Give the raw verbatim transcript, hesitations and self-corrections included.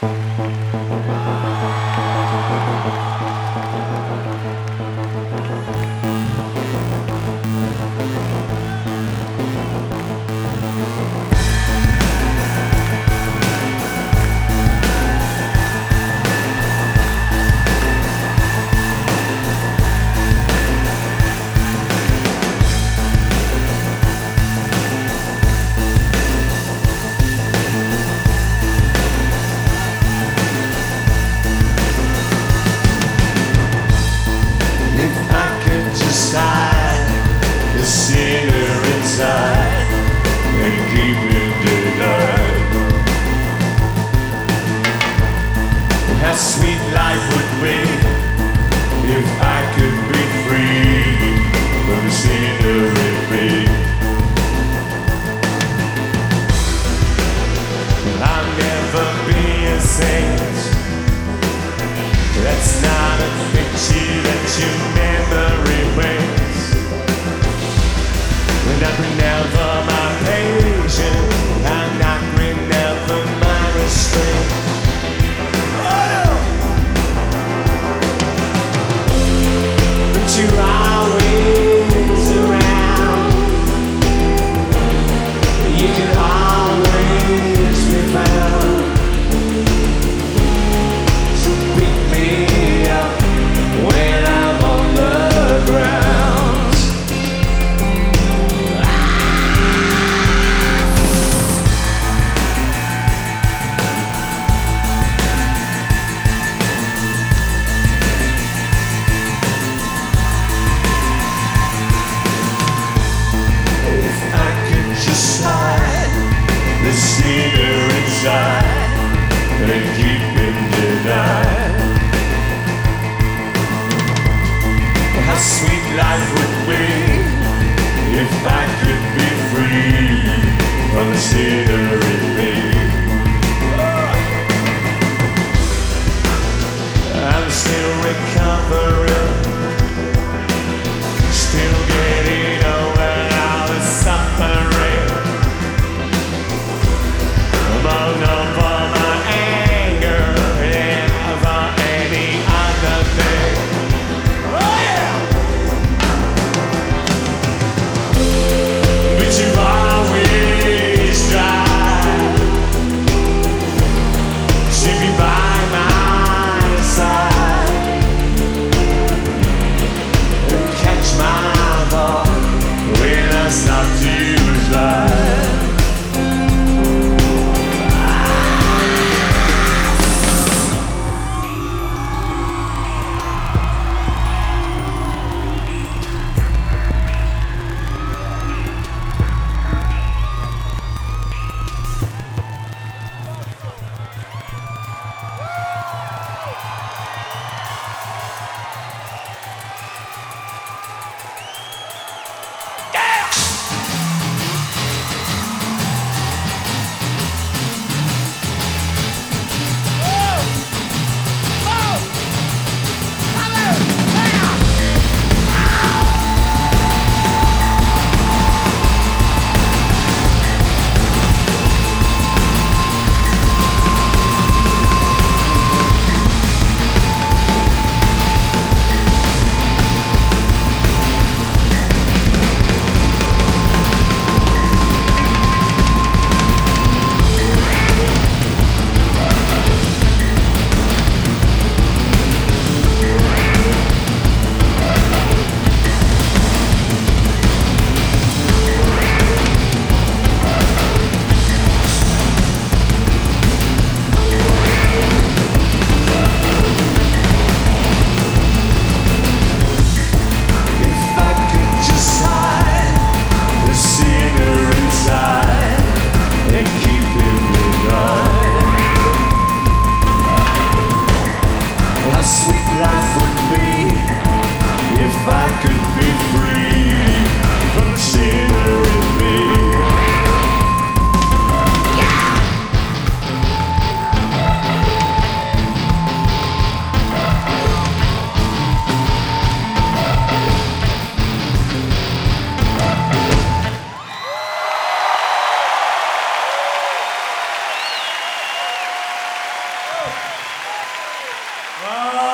How sweet life would be if I could be free from the scenery beat. I'll never be a saint. That's not a picture that you never erase. When I bring out for my patience, I'm not bring out for my restraint. You're always around. You can always be found. So pick me up when I'm on Oh.